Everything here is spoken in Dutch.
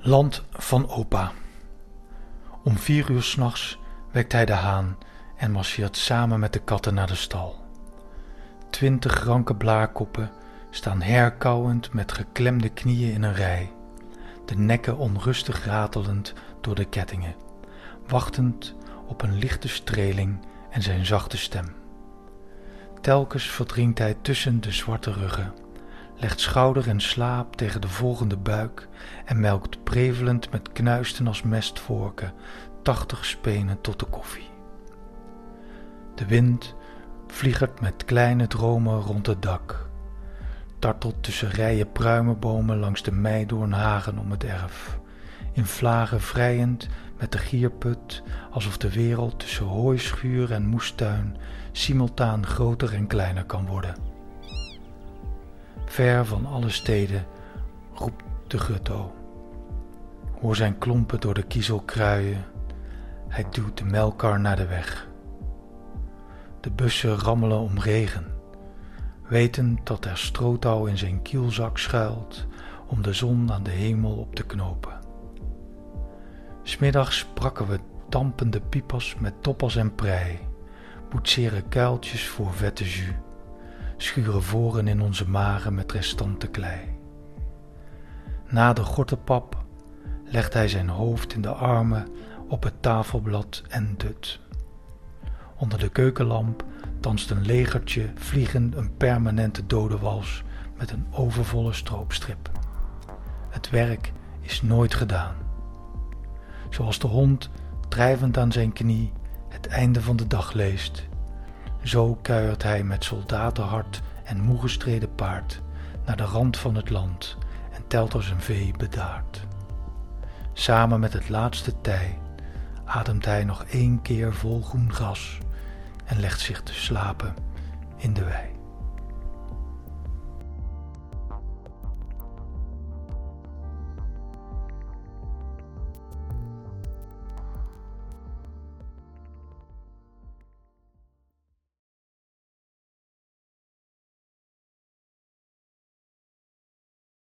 Land van opa. Om 4 uur 's nachts wekt hij de haan en marcheert samen met de katten naar de stal. 20 ranke blaarkoppen staan herkauwend met geklemde knieën in een rij, de nekken onrustig ratelend door de kettingen, wachtend op een lichte streling en zijn zachte stem. Telkens verdrinkt hij tussen de zwarte ruggen, legt schouder en slaap tegen de volgende buik en melkt prevelend met knuisten als mestvorken 80 spenen tot de koffie. De wind vliegert met kleine dromen rond het dak, dartelt tussen rijen pruimenbomen langs de meidoornhagen om het erf, in vlagen vrijend met de gierput, alsof de wereld tussen hooischuur en moestuin simultaan groter en kleiner kan worden. Ver van alle steden roept de gutto. Hoor zijn klompen door de kiezel kruien. Hij duwt de melkkar naar de weg. De bussen rammelen om regen, wetend dat er strootouw in zijn kielzak schuilt om de zon aan de hemel op te knopen. 'S middags prakken we dampende piepas met toppels en prei, boetseren kuiltjes voor vette jus, schuren voren in onze magen met restante klei. Na de gortenpap legt hij zijn hoofd in de armen op het tafelblad en dut. Onder de keukenlamp danst een legertje vliegend een permanente dodenwals met een overvolle stroopstrip. Het werk is nooit gedaan. Zoals de hond drijvend aan zijn knie het einde van de dag leest, zo kuiert hij met soldatenhart en moe gestreden paard naar de rand van het land en telt er zijn vee bedaard. Samen met het laatste tij ademt hij nog 1 keer vol groen gras en legt zich te slapen in de wei.